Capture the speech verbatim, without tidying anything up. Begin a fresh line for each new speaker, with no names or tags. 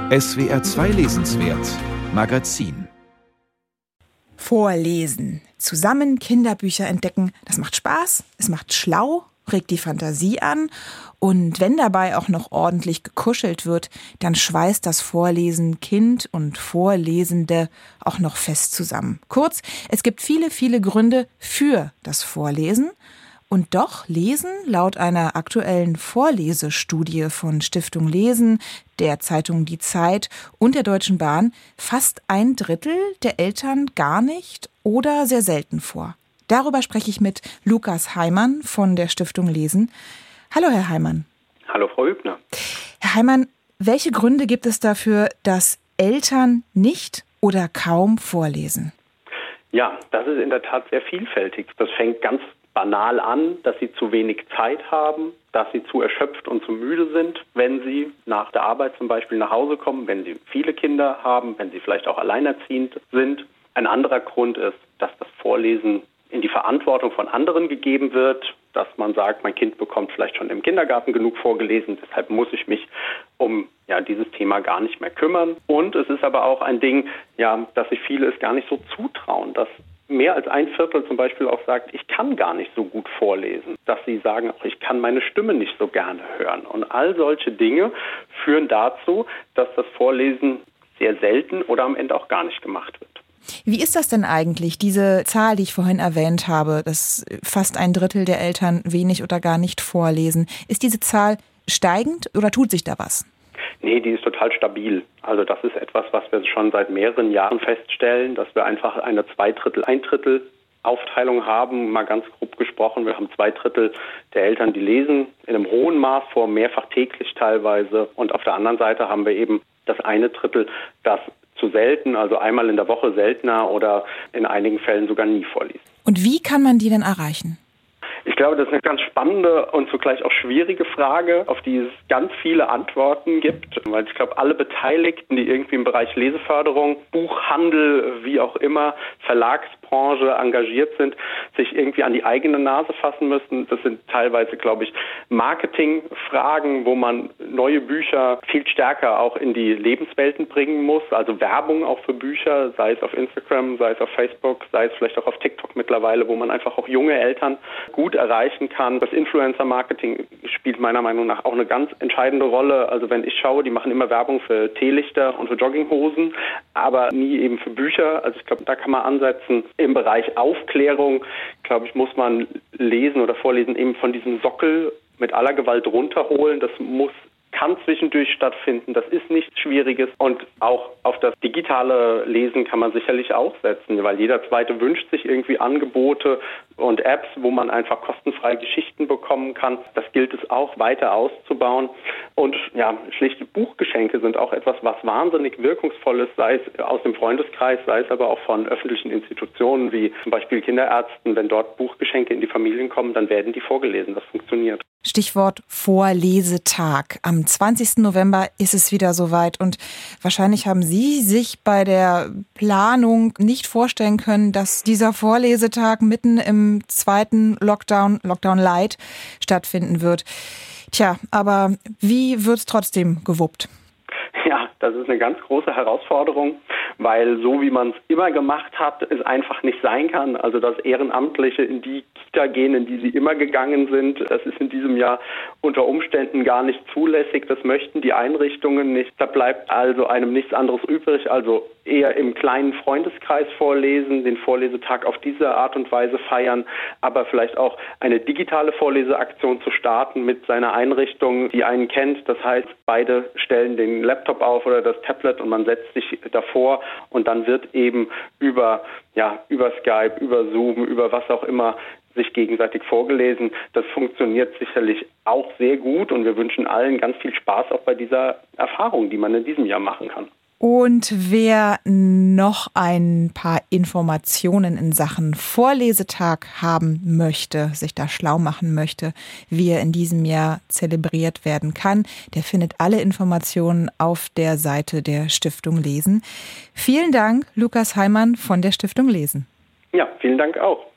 S W R zwei Lesenswert Magazin.
Vorlesen. Zusammen Kinderbücher entdecken. Das macht Spaß, es macht schlau, regt die Fantasie an. Und wenn dabei auch noch ordentlich gekuschelt wird, dann schweißt das Vorlesen Kind und Vorlesende auch noch fest zusammen. Kurz, es gibt viele, viele Gründe für das Vorlesen. Und doch lesen laut einer aktuellen Vorlesestudie von Stiftung Lesen, der Zeitung Die Zeit und der Deutschen Bahn fast ein Drittel der Eltern gar nicht oder sehr selten vor. Darüber spreche ich mit Lukas Heimann von der Stiftung Lesen. Hallo, Herr Heimann.
Hallo, Frau Hübner.
Herr Heimann, welche Gründe gibt es dafür, dass Eltern nicht oder kaum vorlesen?
Ja, das ist in der Tat sehr vielfältig. Das fängt ganz banal an, dass sie zu wenig Zeit haben, dass sie zu erschöpft und zu müde sind, wenn sie nach der Arbeit zum Beispiel nach Hause kommen, wenn sie viele Kinder haben, wenn sie vielleicht auch alleinerziehend sind. Ein anderer Grund ist, dass das Vorlesen in die Verantwortung von anderen gegeben wird, dass man sagt, mein Kind bekommt vielleicht schon im Kindergarten genug vorgelesen, deshalb muss ich mich um ja, dieses Thema gar nicht mehr kümmern. Und es ist aber auch ein Ding, ja, dass sich viele es gar nicht so zutrauen, dass mehr als ein Viertel zum Beispiel auch sagt, ich kann gar nicht so gut vorlesen, dass sie sagen, auch ich kann meine Stimme nicht so gerne hören. Und all solche Dinge führen dazu, dass das Vorlesen sehr selten oder am Ende auch gar nicht gemacht wird.
Wie ist das denn eigentlich, diese Zahl, die ich vorhin erwähnt habe, dass fast ein Drittel der Eltern wenig oder gar nicht vorlesen? Ist diese Zahl steigend oder tut sich da was?
Nee, die ist total stabil. Also das ist etwas, was wir schon seit mehreren Jahren feststellen, dass wir einfach eine Zweidrittel, ein Drittel Aufteilung haben, mal ganz grob gesprochen. Wir haben zwei Drittel der Eltern, die lesen, in einem hohen Maß vor, mehrfach täglich teilweise. Und auf der anderen Seite haben wir eben das eine Drittel, das zu selten, also einmal in der Woche seltener oder in einigen Fällen sogar nie vorliest.
Und wie kann man die denn erreichen?
Ich glaube, das ist eine ganz spannende und zugleich auch schwierige Frage, auf die es ganz viele Antworten gibt. Weil ich glaube, alle Beteiligten, die irgendwie im Bereich Leseförderung, Buchhandel, wie auch immer, Verlagsbranche engagiert sind, sich irgendwie an die eigene Nase fassen müssen. Das sind teilweise, glaube ich, Marketingfragen, wo man neue Bücher viel stärker auch in die Lebenswelten bringen muss. Also Werbung auch für Bücher, sei es auf Instagram, sei es auf Facebook, sei es vielleicht auch auf TikTok mittlerweile, wo man einfach auch junge Eltern gut erreichen kann. Das Influencer-Marketing spielt meiner Meinung nach auch eine ganz entscheidende Rolle. Also wenn ich schaue, die machen immer Werbung für Teelichter und für Jogginghosen, aber nie eben für Bücher. Also ich glaube, da kann man ansetzen. Im Bereich Aufklärung, glaube ich, muss man Lesen oder Vorlesen eben von diesem Sockel mit aller Gewalt runterholen. Das muss kann zwischendurch stattfinden. Das ist nichts Schwieriges. Und auch auf das digitale Lesen kann man sicherlich auch setzen, weil jeder Zweite wünscht sich irgendwie Angebote und Apps, wo man einfach kostenfrei Geschichten bekommen kann. Das gilt es auch weiter auszubauen. Und ja, schlichte Buchgeschenke sind auch etwas, was wahnsinnig wirkungsvoll ist, sei es aus dem Freundeskreis, sei es aber auch von öffentlichen Institutionen wie zum Beispiel Kinderärzten. Wenn dort Buchgeschenke in die Familien kommen, dann werden die vorgelesen. Das funktioniert.
Stichwort Vorlesetag. Am zwanzigsten November ist es wieder soweit und wahrscheinlich haben Sie sich bei der Planung nicht vorstellen können, dass dieser Vorlesetag mitten im zweiten Lockdown, Lockdown Light, stattfinden wird. Tja, aber wie wird's trotzdem gewuppt?
Ja, das ist eine ganz große Herausforderung, weil so wie man es immer gemacht hat, es einfach nicht sein kann. Also dass Ehrenamtliche in die Kita gehen, in die sie immer gegangen sind, das ist in diesem Jahr unter Umständen gar nicht zulässig. Das möchten die Einrichtungen nicht. Da bleibt also einem nichts anderes übrig, also eher im kleinen Freundeskreis vorlesen, den Vorlesetag auf diese Art und Weise feiern, aber vielleicht auch eine digitale Vorleseaktion zu starten mit seiner Einrichtung, die einen kennt. Das heißt, beide stellen den Laptop auf oder das Tablet und man setzt sich davor und dann wird eben über, ja, über Skype, über Zoom, über was auch immer sich gegenseitig vorgelesen. Das funktioniert sicherlich auch sehr gut und wir wünschen allen ganz viel Spaß auch bei dieser Erfahrung, die man in diesem Jahr machen kann.
Und wer noch ein paar Informationen in Sachen Vorlesetag haben möchte, sich da schlau machen möchte, wie er in diesem Jahr zelebriert werden kann, der findet alle Informationen auf der Seite der Stiftung Lesen. Vielen Dank, Lukas Heimann von der Stiftung Lesen.
Ja, vielen Dank auch.